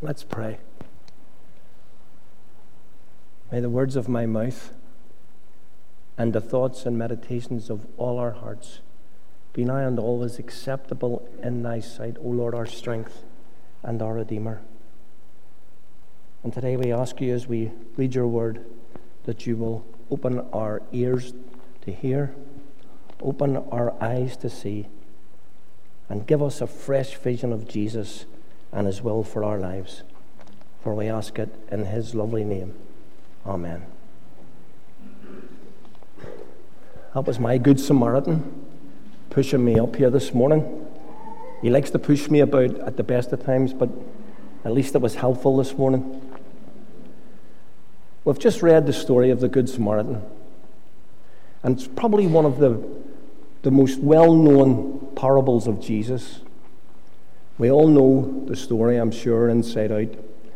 Let's pray. May the words of my mouth and the thoughts and meditations of all our hearts be now and always acceptable in thy sight, O Lord, our strength and our Redeemer. And today we ask you, as we read your word, that you will open our ears to hear, open our eyes to see, and give us a fresh vision of Jesus and his will for our lives. For we ask it in his lovely name. Amen. That was my good Samaritan pushing me up here this morning. He likes to push me about at the best of times, but at least it was helpful this morning. We've just read the story of the Good Samaritan, and it's probably one of the most well-known parables of Jesus. We all know the story, I'm sure, inside out.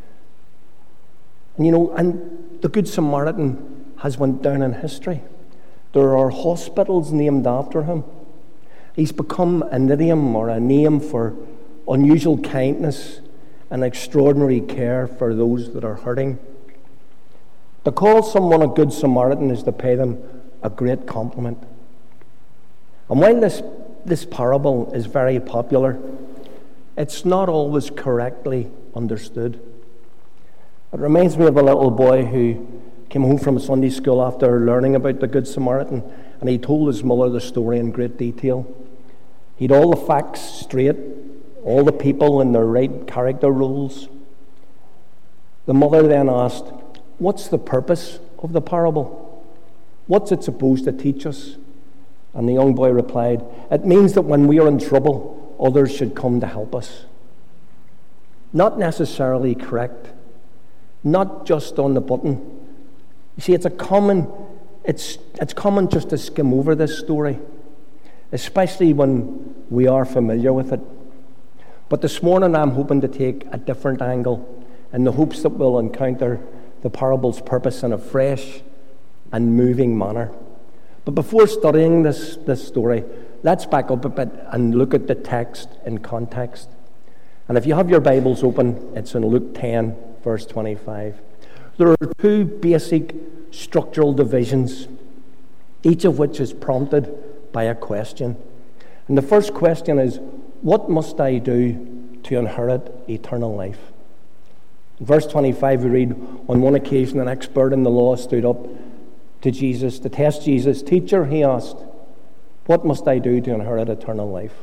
And the Good Samaritan has went down in history. There are hospitals named after him. He's become an idiom or a name for unusual kindness and extraordinary care for those that are hurting. To call someone a Good Samaritan is to pay them a great compliment. And while this parable is very popular, it's not always correctly understood. It reminds me of a little boy who came home from Sunday school after learning about the Good Samaritan, and he told his mother the story in great detail. He'd all the facts straight, all the people in their right character roles. The mother then asked, "What's the purpose of the parable? What's it supposed to teach us?" And the young boy replied, "It means that when we are in trouble, others should come to help us." Not necessarily correct, not just on the button. You see, it's common just to skim over this story, especially when we are familiar with it. But this morning I'm hoping to take a different angle in the hopes that we'll encounter the parable's purpose in a fresh and moving manner. But before studying this story, let's back up a bit and look at the text in context. And if you have your Bibles open, it's in Luke 10, verse 25. There are two basic structural divisions, each of which is prompted by a question. And the first question is, what must I do to inherit eternal life? In verse 25 we read, on one occasion an expert in the law stood up to Jesus to test Jesus. "Teacher," he asked, "what must I do to inherit eternal life?"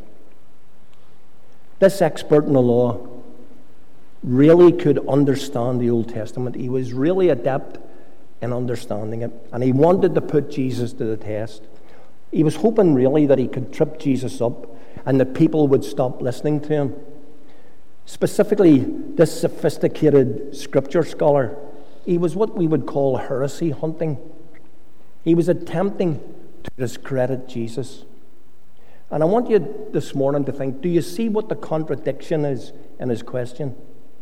This expert in the law really could understand the Old Testament. He was really adept in understanding it, and he wanted to put Jesus to the test. He was hoping really that he could trip Jesus up and that people would stop listening to him. Specifically, this sophisticated scripture scholar, he was what we would call heresy hunting. He was attempting to discredit Jesus. And I want you this morning to think, do you see what the contradiction is in his question?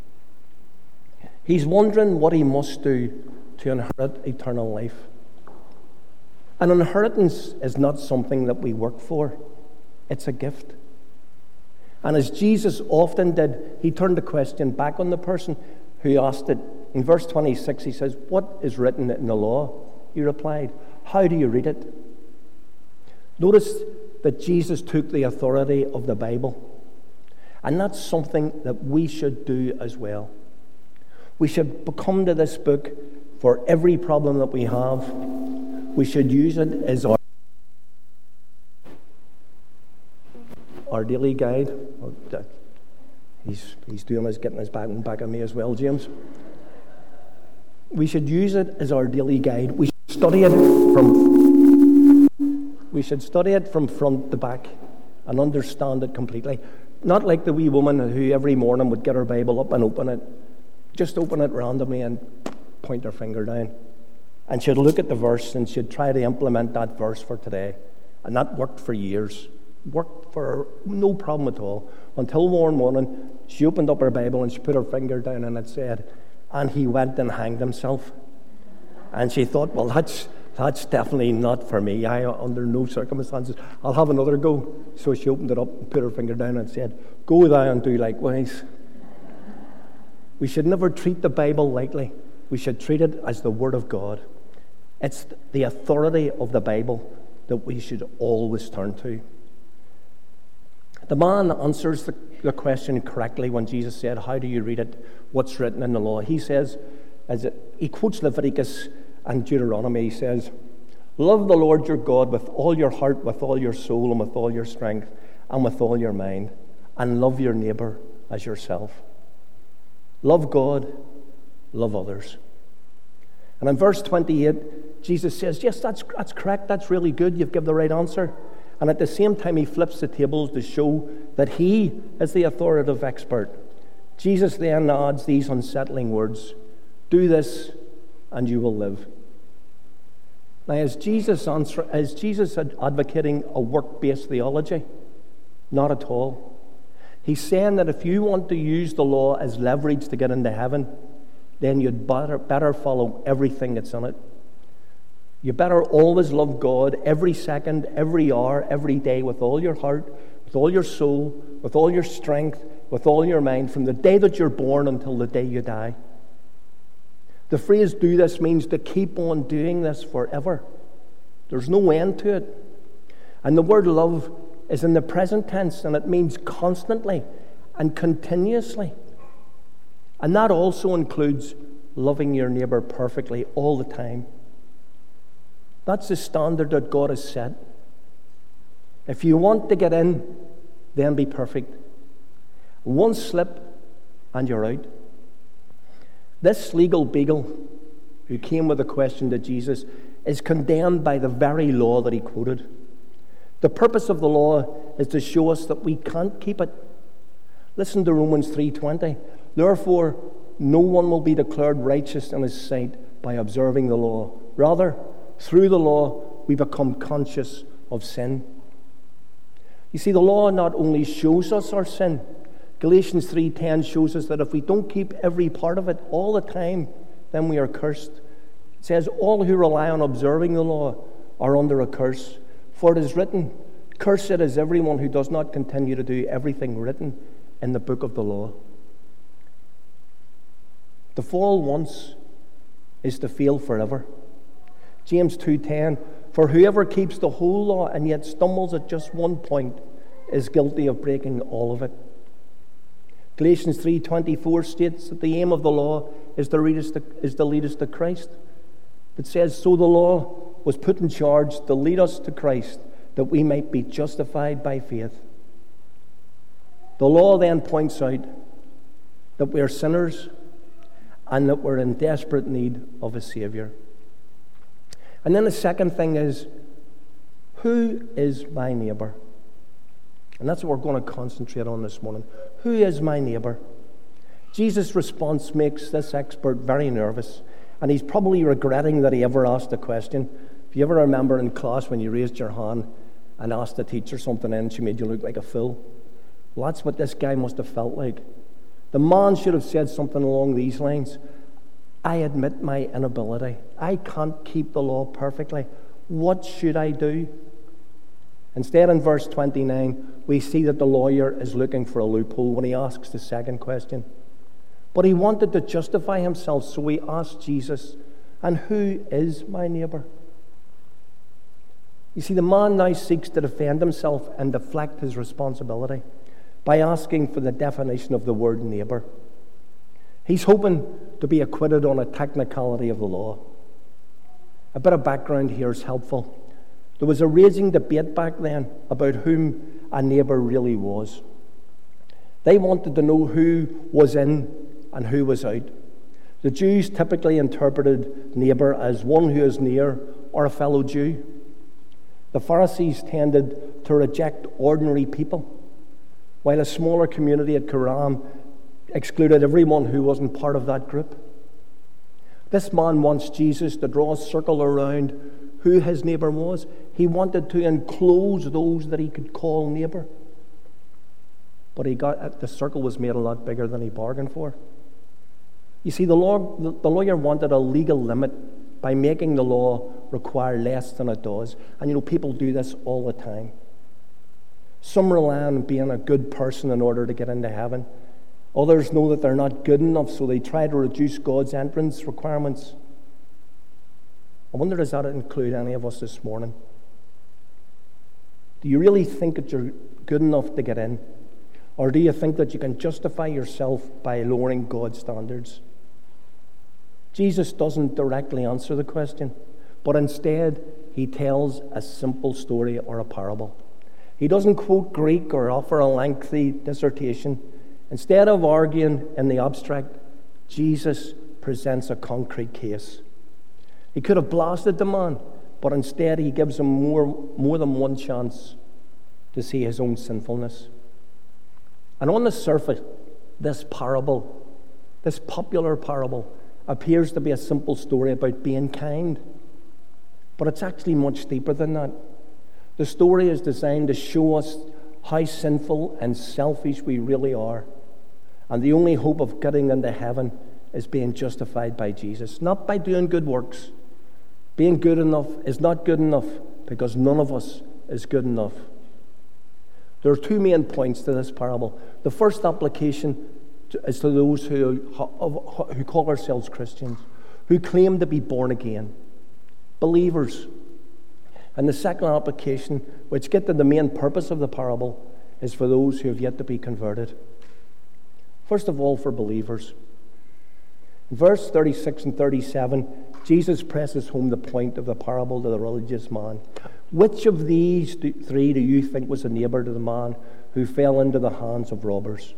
He's wondering what he must do to inherit eternal life. An inheritance is not something that we work for. It's a gift. And as Jesus often did, he turned the question back on the person who asked it. In verse 26, he says, "What is written in the law?" He replied, "How do you read it?" Notice that Jesus took the authority of the Bible. And that's something that we should do as well. We should come to this book for every problem that we have. We should use it as our daily guide. He's doing his getting his back on me as well, James. We should use it as our daily guide. We should study it from front to back and understand it completely. Not like the wee woman who every morning would get her Bible up and open it. Just open it randomly and point her finger down. And she'd look at the verse and she'd try to implement that verse for today. And that worked for years. Worked for her, no problem at all. Until one morning, she opened up her Bible and she put her finger down and it said, "And he went and hanged himself." And she thought, well, that's definitely not for me. I, under no circumstances, I'll have another go. So she opened it up and put her finger down and said, "Go thou and do likewise." We should never treat the Bible lightly. We should treat it as the Word of God. It's the authority of the Bible that we should always turn to. The man answers the question correctly when Jesus said, "How do you read it? What's written in the law?" He says, he quotes Leviticus and Deuteronomy. He says, "Love the Lord your God with all your heart, with all your soul, and with all your strength, and with all your mind, and love your neighbor as yourself." Love God, love others. And in verse 28, Jesus says, yes, that's correct, that's really good, you've given the right answer. And at the same time, he flips the tables to show that he is the authoritative expert. Jesus then adds these unsettling words, "Do this and you will live." Now, is Jesus advocating a work-based theology? Not at all. He's saying that if you want to use the law as leverage to get into heaven, then you'd better follow everything that's in it. You better always love God every second, every hour, every day with all your heart, with all your soul, with all your strength, with all your mind, from the day that you're born until the day you die. The phrase "do this" means to keep on doing this forever. There's no end to it. And the word love is in the present tense, and it means constantly and continuously. And that also includes loving your neighbor perfectly all the time. That's the standard that God has set. If you want to get in, then be perfect. One slip and you're out. This legal beagle who came with a question to Jesus is condemned by the very law that he quoted. The purpose of the law is to show us that we can't keep it. Listen to Romans 3:20. Therefore, no one will be declared righteous in his sight by observing the law. Rather, through the law, we become conscious of sin. You see, the law not only shows us our sin, Galatians 3:10 shows us that if we don't keep every part of it all the time, then we are cursed. It says, all who rely on observing the law are under a curse. For it is written, "Cursed is everyone who does not continue to do everything written in the book of the law." To fall once is to fail forever. James 2:10, "For whoever keeps the whole law and yet stumbles at just one point is guilty of breaking all of it." Galatians 3:24 states that the aim of the law is to lead us to Christ. It says, "So the law was put in charge to lead us to Christ, that we might be justified by faith." The law then points out that we are sinners and that we're in desperate need of a Savior. And then the second thing is, who is my neighbor? And that's what we're going to concentrate on this morning. Who is my neighbor? Jesus' response makes this expert very nervous, and he's probably regretting that he ever asked the question. If you ever remember in class when you raised your hand and asked the teacher something and she made you look like a fool, well, that's what this guy must have felt like. The man should have said something along these lines: "I admit my inability. I can't keep the law perfectly. What should I do?" Instead, in verse 29, we see that the lawyer is looking for a loophole when he asks the second question. But he wanted to justify himself, so he asked Jesus, "And who is my neighbor?" You see, the man now seeks to defend himself and deflect his responsibility by asking for the definition of the word neighbor. He's hoping to be acquitted on a technicality of the law. A bit of background here is helpful. There was a raging debate back then about whom a neighbor really was. They wanted to know who was in and who was out. The Jews typically interpreted neighbor as one who is near or a fellow Jew. The Pharisees tended to reject ordinary people, while a smaller community at Qumran excluded everyone who wasn't part of that group. This man wants Jesus to draw a circle around who his neighbor was. He wanted to enclose those that he could call neighbor. But the circle was made a lot bigger than he bargained for. You see, the lawyer wanted a legal limit by making the law require less than it does. And people do this all the time. Some rely on being a good person in order to get into heaven. Others know that they're not good enough, so they try to reduce God's entrance requirements. I wonder, does that include any of us this morning? Do you really think that you're good enough to get in? Or do you think that you can justify yourself by lowering God's standards? Jesus doesn't directly answer the question, but instead he tells a simple story or a parable. He doesn't quote Greek or offer a lengthy dissertation. Instead of arguing in the abstract, Jesus presents a concrete case. He could have blasted the man, but instead he gives him more than one chance to see his own sinfulness. And on the surface, this parable, this popular parable, appears to be a simple story about being kind. But it's actually much deeper than that. The story is designed to show us how sinful and selfish we really are. And the only hope of getting into heaven is being justified by Jesus, not by doing good works. Being good enough is not good enough because none of us is good enough. There are two main points to this parable. The first application is to those who call ourselves Christians, who claim to be born again, believers. And the second application, which gets to the main purpose of the parable, is for those who have yet to be converted. First of all, for believers. In verse 36 and 37, Jesus presses home the point of the parable to the religious man. Which of these three do you think was a neighbor to the man who fell into the hands of robbers?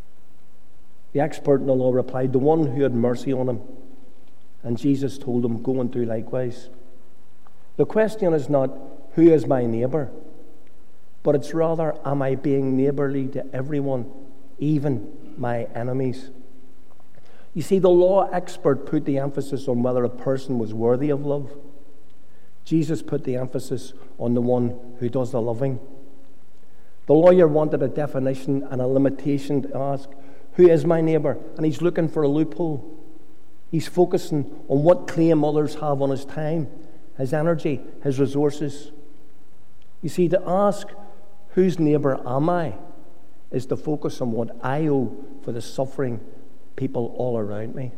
The expert in the law replied, the one who had mercy on him. And Jesus told him, go and do likewise. The question is not, who is my neighbor? But it's rather, am I being neighborly to everyone, even my enemies? You see, the law expert put the emphasis on whether a person was worthy of love. Jesus put the emphasis on the one who does the loving. The lawyer wanted a definition and a limitation to ask, who is my neighbor? And he's looking for a loophole. He's focusing on what claim others have on his time, his energy, his resources. You see, to ask, whose neighbor am I, is to focus on what I owe for the suffering people all around me.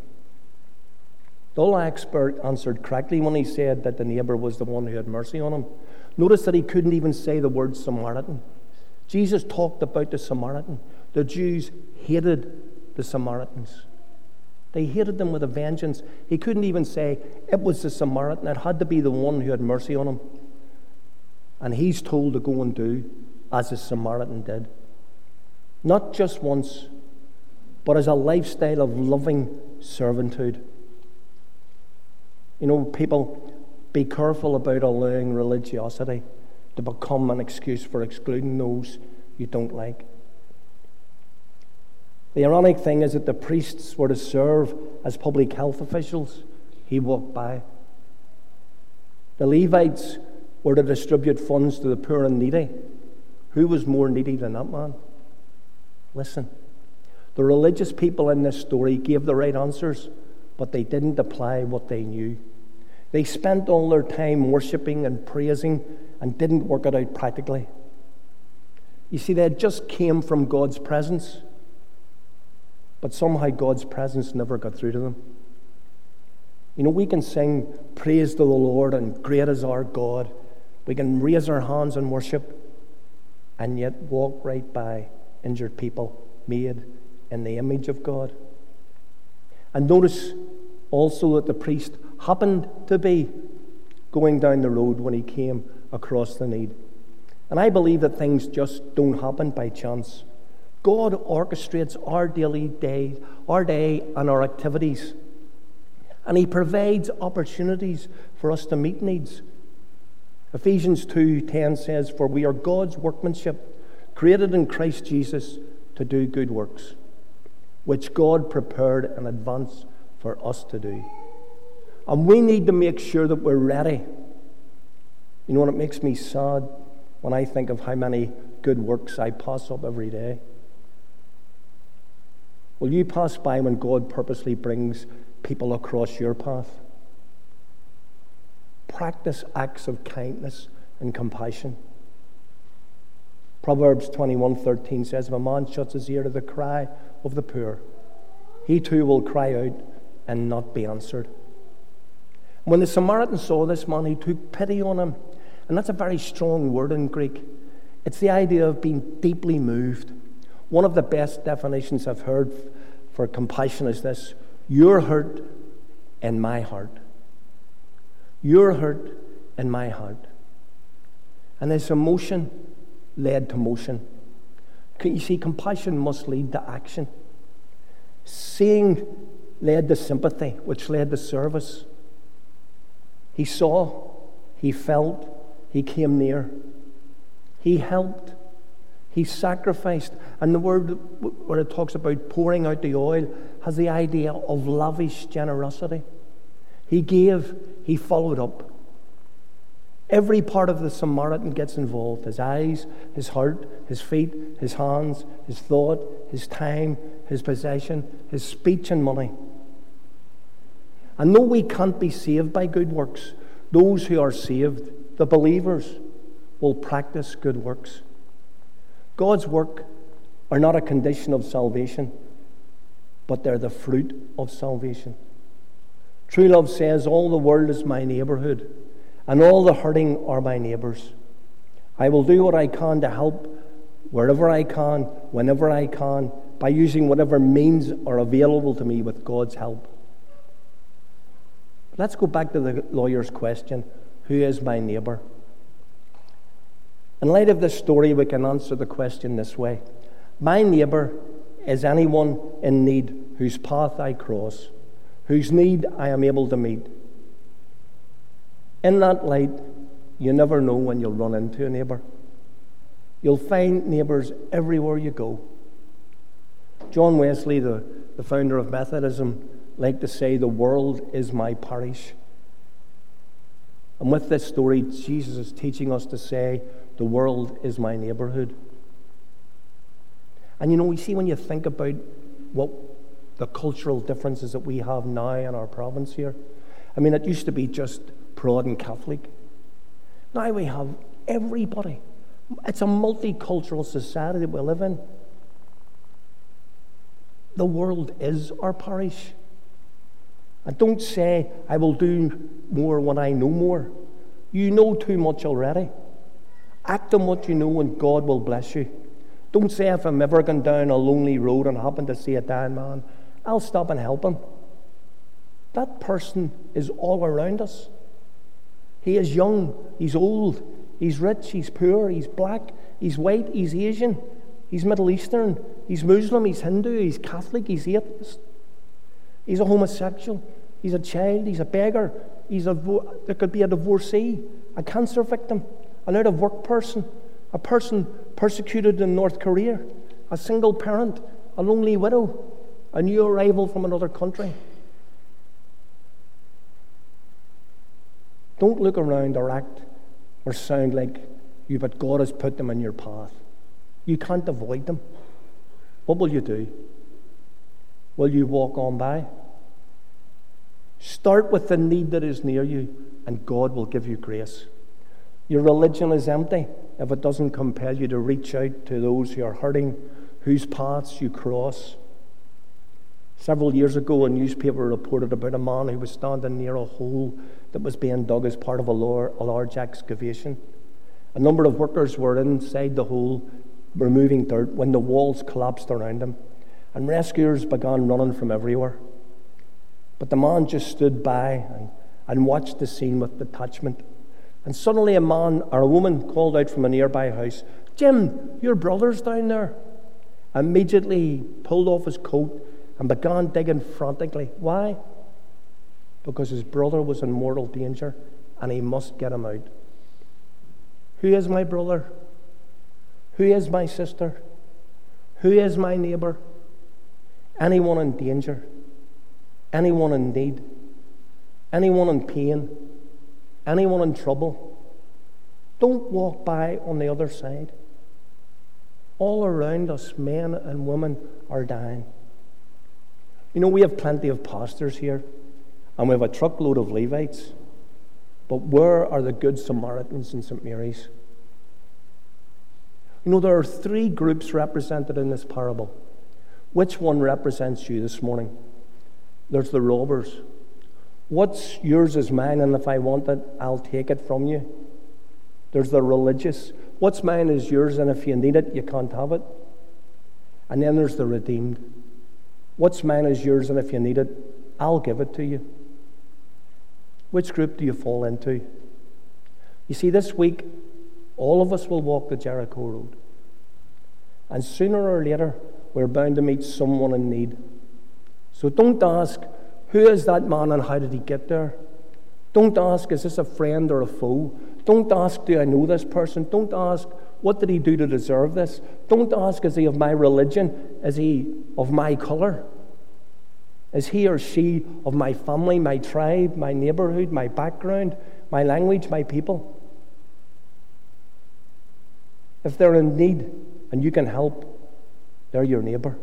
The law expert answered correctly when he said that the neighbor was the one who had mercy on him. Notice that he couldn't even say the word Samaritan. Jesus talked about the Samaritan. The Jews hated the Samaritans. They hated them with a vengeance. He couldn't even say it was the Samaritan. It had to be the one who had mercy on him. And he's told to go and do as the Samaritan did. Not just once, but as a lifestyle of loving servitude. You know, people, be careful about allowing religiosity to become an excuse for excluding those you don't like. The ironic thing is that the priests were to serve as public health officials. He walked by. The Levites were to distribute funds to the poor and needy. Who was more needy than that man? Listen, the religious people in this story gave the right answers, but they didn't apply what they knew. They spent all their time worshipping and praising and didn't work it out practically. You see, they just came from God's presence, but somehow God's presence never got through to them. You know, we can sing praise to the Lord and great is our God. We can raise our hands and worship and yet walk right by injured people made in the image of God. And notice also that the priest happened to be going down the road when he came across the need. And I believe that things just don't happen by chance. God orchestrates our day and our activities. And he provides opportunities for us to meet needs. Ephesians 2:10 says, for we are God's workmanship, created in Christ Jesus to do good works, which God prepared in advance for us to do. And we need to make sure that we're ready. You know what, it makes me sad when I think of how many good works I pass up every day. Will you pass by when God purposely brings people across your path? Practice acts of kindness and compassion. Proverbs 21:13 says, if a man shuts his ear to the cry of the poor, he too will cry out and not be answered. When the Samaritan saw this man, he took pity on him. And that's a very strong word in Greek. It's the idea of being deeply moved. One of the best definitions I've heard for compassion is this: your hurt in my heart. Your hurt in my heart. And this emotion led to motion. You see, compassion must lead to action. Seeing led to sympathy, which led to service. He saw, he felt, he came near. He helped, he sacrificed. And the word where it talks about pouring out the oil has the idea of lavish generosity. He gave, he followed up. Every part of the Samaritan gets involved. His eyes, his heart, his feet, his hands, his thought, his time, his possession, his speech and money. And though we can't be saved by good works, those who are saved, the believers, will practice good works. God's work are not a condition of salvation, but they're the fruit of salvation. True love says, all the world is my neighborhood, and all the hurting are my neighbors. I will do what I can to help wherever I can, whenever I can, by using whatever means are available to me with God's help. Let's go back to the lawyer's question, who is my neighbor? In light of this story, we can answer the question this way. My neighbor is anyone in need whose path I cross, whose need I am able to meet. In that light, you never know when you'll run into a neighbor. You'll find neighbors everywhere you go. John Wesley, the founder of Methodism, liked to say, the world is my parish. And with this story, Jesus is teaching us to say, the world is my neighborhood. And you see, when you think about what the cultural differences that we have now in our province here, it used to be just Protestant and Catholic. Now we have everybody. It's a multicultural society that we live in. The world is our parish. And don't say, I will do more when I know more. You know too much already. Act on what you know and God will bless you. Don't say, if I'm ever going down a lonely road and happen to see a dying man, I'll stop and help him. That person is all around us. He is young, he's old, he's rich, he's poor, he's black, he's white, he's Asian, he's Middle Eastern, he's Muslim, he's Hindu, he's Catholic, he's atheist. He's a homosexual, he's a child, he's a beggar, there could be a divorcee, a cancer victim, an out-of-work person, a person persecuted in North Korea, a single parent, a lonely widow, a new arrival from another country. Don't look around or act or sound like you, but God has put them in your path. You can't avoid them. What will you do? Will you walk on by? Start with the need that is near you, and God will give you grace. Your religion is empty if it doesn't compel you to reach out to those who are hurting, whose paths you cross. Several years ago, a newspaper reported about a man who was standing near a hole that was being dug as part of a large excavation. A number of workers were inside the hole removing dirt when the walls collapsed around him, and rescuers began running from everywhere. But the man just stood by and watched the scene with detachment. And suddenly a woman called out from a nearby house, "Jim, your brother's down there." Immediately he pulled off his coat and began digging frantically. Why? Because his brother was in mortal danger and he must get him out. Who is my brother? Who is my sister? Who is my neighbor? Anyone in danger? Anyone in need? Anyone in pain? Anyone in trouble? Don't walk by on the other side. All around us, men and women are dying. We have plenty of pastors here, and we have a truckload of Levites. But where are the good Samaritans in St. Mary's? You know, there are three groups represented in this parable. Which one represents you this morning? There's the robbers. What's yours is mine, and if I want it, I'll take it from you. There's the religious. What's mine is yours, and if you need it, you can't have it. And then there's the redeemed. What's mine is yours, and if you need it, I'll give it to you. Which group do you fall into? You see, this week, all of us will walk the Jericho Road. And sooner or later, we're bound to meet someone in need. So don't ask, who is that man and how did he get there? Don't ask, is this a friend or a foe? Don't ask, do I know this person? Don't ask, what did he do to deserve this? Don't ask, is he of my religion? Is he of my colour? Is he or she of my family, my tribe, my neighbourhood, my background, my language, my people? If they're in need and you can help, they're your neighbour.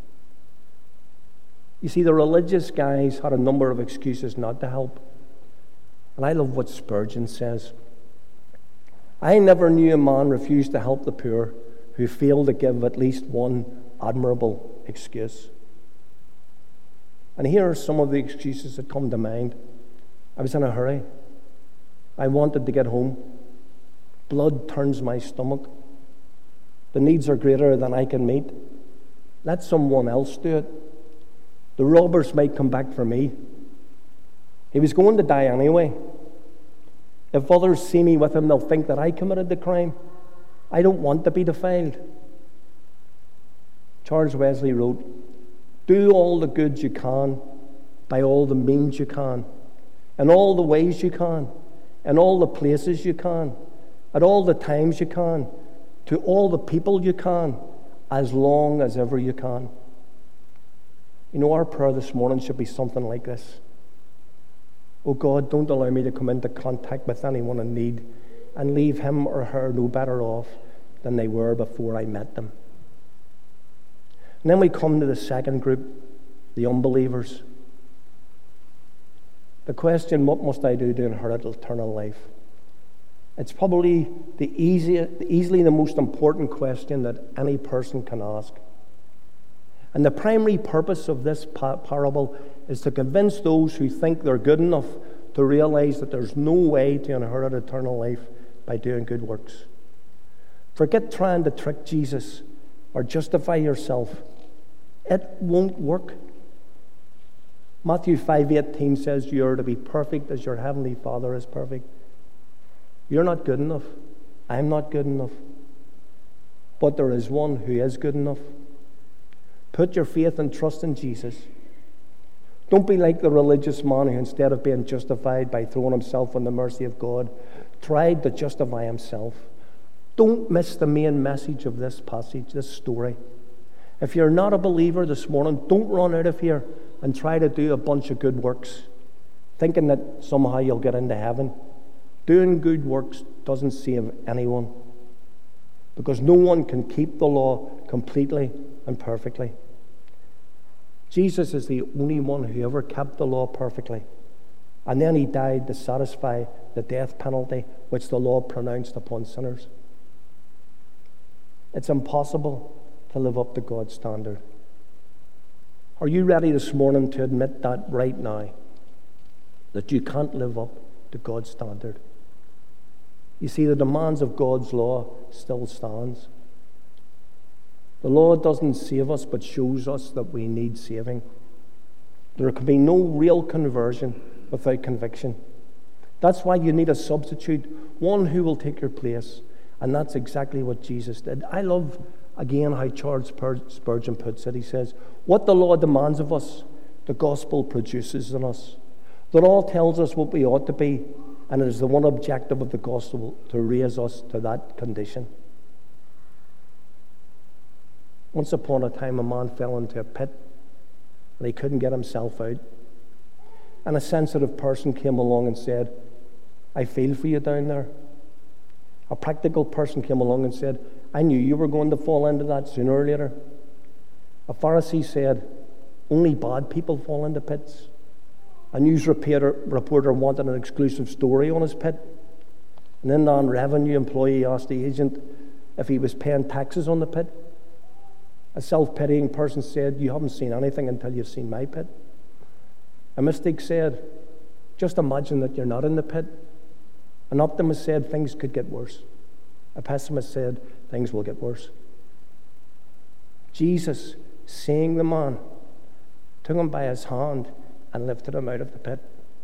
You see, the religious guys had a number of excuses not to help. And I love what Spurgeon says. I never knew a man refuse to help the poor who failed to give at least one admirable excuse. And here are some of the excuses that come to mind. I was in a hurry. I wanted to get home. Blood turns my stomach. The needs are greater than I can meet. Let someone else do it. The robbers might come back for me. He was going to die anyway. If others see me with him, they'll think that I committed the crime. I don't want to be defiled. Charles Wesley wrote, do all the good you can, by all the means you can, in all the ways you can, in all the places you can, at all the times you can, to all the people you can, as long as ever you can. You know, our prayer this morning should be something like this. Oh God, don't allow me to come into contact with anyone in need and leave him or her no better off than they were before I met them. And then we come to the second group, the unbelievers. The question, what must I do to inherit eternal life? It's probably easily the most important question that any person can ask. And the primary purpose of this parable is to convince those who think they're good enough to realize that there's no way to inherit eternal life by doing good works. Forget trying to trick Jesus or justify yourself. It won't work. Matthew 5:18 says you are to be perfect as your heavenly Father is perfect. You're not good enough. I'm not good enough. But there is one who is good enough. Put your faith and trust in Jesus. Don't be like the religious man who, instead of being justified by throwing himself on the mercy of God, tried to justify himself. Don't miss the main message of this passage, this story. If you're not a believer this morning, don't run out of here and try to do a bunch of good works, thinking that somehow you'll get into heaven. Doing good works doesn't save anyone, because no one can keep the law completely and perfectly. Jesus is the only one who ever kept the law perfectly. And then he died to satisfy the death penalty which the law pronounced upon sinners. It's impossible to live up to God's standard. Are you ready this morning to admit that right now? That you can't live up to God's standard? You see, the demands of God's law still stands. The law doesn't save us, but shows us that we need saving. There can be no real conversion without conviction. That's why you need a substitute, one who will take your place. And that's exactly what Jesus did. I love, again, how Charles Spurgeon puts it. He says, what the law demands of us, the gospel produces in us. The law tells us what we ought to be, and it is the one objective of the gospel to raise us to that condition. Once upon a time, a man fell into a pit, and he couldn't get himself out. And a sensitive person came along and said, I feel for you down there. A practical person came along and said, I knew you were going to fall into that sooner or later. A Pharisee said, only bad people fall into pits. A news reporter wanted an exclusive story on his pit. An inland revenue employee asked the agent, if he was paying taxes on the pit. A self-pitying person said, you haven't seen anything until you've seen my pit. A mystic said, just imagine that you're not in the pit. An optimist said, things could get worse. A pessimist said, things will get worse. Jesus, seeing the man, took him by his hand and lifted him out of the pit.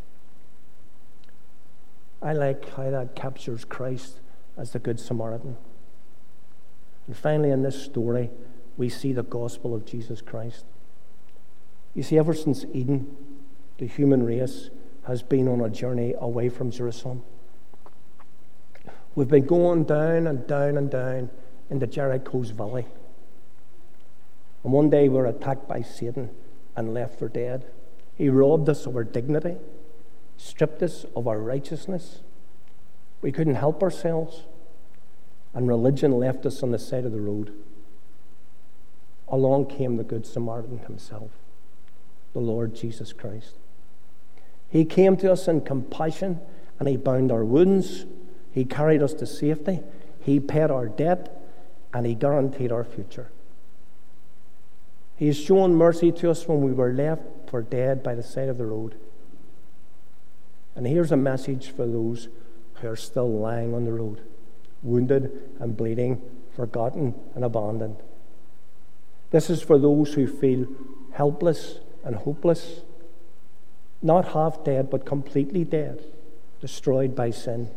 I like how that captures Christ as the Good Samaritan. And finally, in this story, we see the gospel of Jesus Christ. You see, ever since Eden, the human race has been on a journey away from Jerusalem. We've been going down and down and down into Jericho's valley. And one day we're attacked by Satan and left for dead. He robbed us of our dignity, stripped us of our righteousness. We couldn't help ourselves. And religion left us on the side of the road. Along came the Good Samaritan himself, the Lord Jesus Christ. He came to us in compassion, and he bound our wounds. He carried us to safety. He paid our debt, and he guaranteed our future. He has shown mercy to us when we were left for dead by the side of the road. And here's a message for those who are still lying on the road, wounded and bleeding, forgotten and abandoned. This is for those who feel helpless and hopeless, not half dead, but completely dead, destroyed by sin.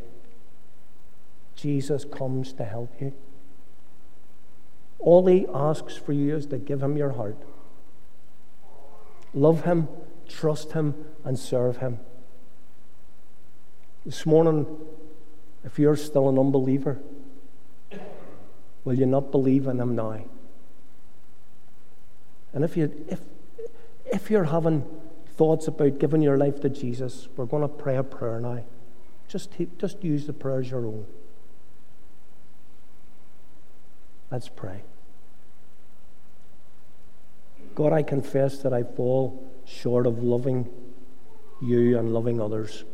Jesus comes to help you. All he asks for you is to give him your heart. Love him, trust him, and serve him. This morning, if you're still an unbeliever, will you not believe in him now? And if you're having thoughts about giving your life to Jesus, we're going to pray a prayer now. Just use the prayer as your own. Let's pray. God, I confess that I fall short of loving you and loving others.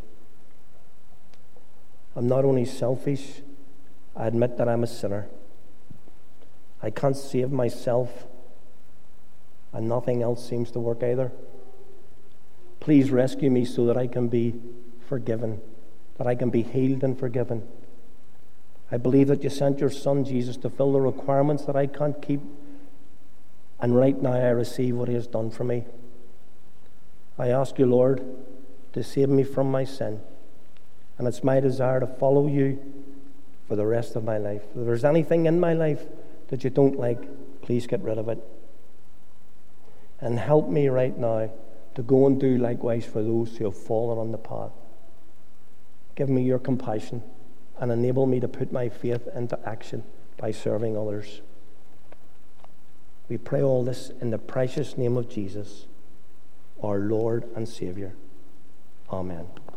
I'm not only selfish, I admit that I'm a sinner. I can't save myself, and nothing else seems to work either. Please rescue me so that I can be forgiven, that I can be healed and forgiven. I believe that you sent your Son, Jesus, to fill the requirements that I can't keep, and right now I receive what he has done for me. I ask you, Lord, to save me from my sin, and it's my desire to follow you for the rest of my life. If there's anything in my life that you don't like, please get rid of it. And help me right now to go and do likewise for those who have fallen on the path. Give me your compassion and enable me to put my faith into action by serving others. We pray all this in the precious name of Jesus, our Lord and Savior. Amen.